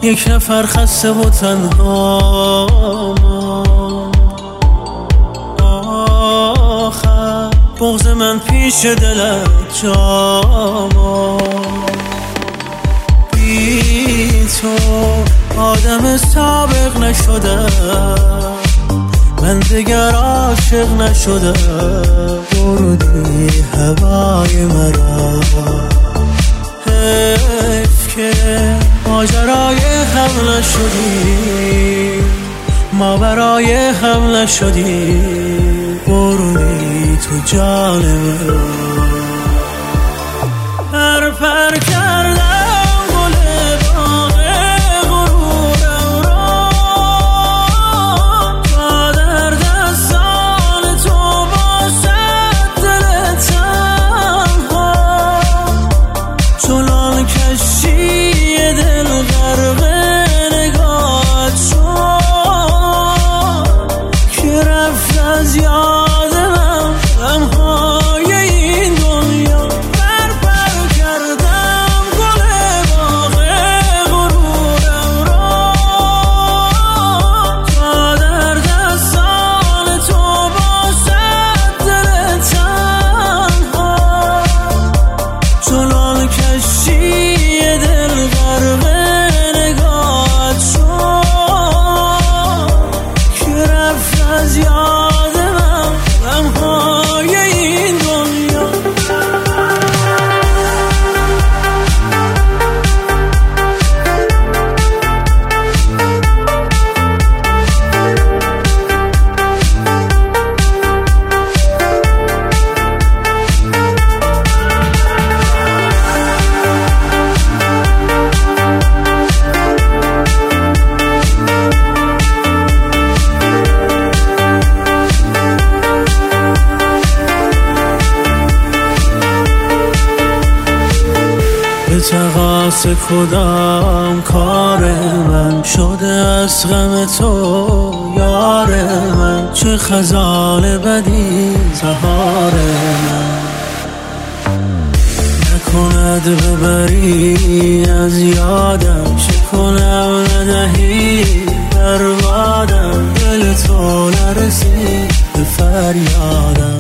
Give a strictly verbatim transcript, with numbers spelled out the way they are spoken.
یک نفر خسته و تنها آخر بغض من پیش دلت جاما بی تو آدم سابق نشدم من دیگر عاشق نشدم بردی هوای مرا حیف که ماجرای هم نشدی ما برای هم نشدی بردی تو جان مرا پر پر کردم تقاس کدام کار من شده از غم تو یار من چه خزان بدی سهار من نکند ببری از یادم چه کنم ندهی بربادم دل تو نرسید به فریادم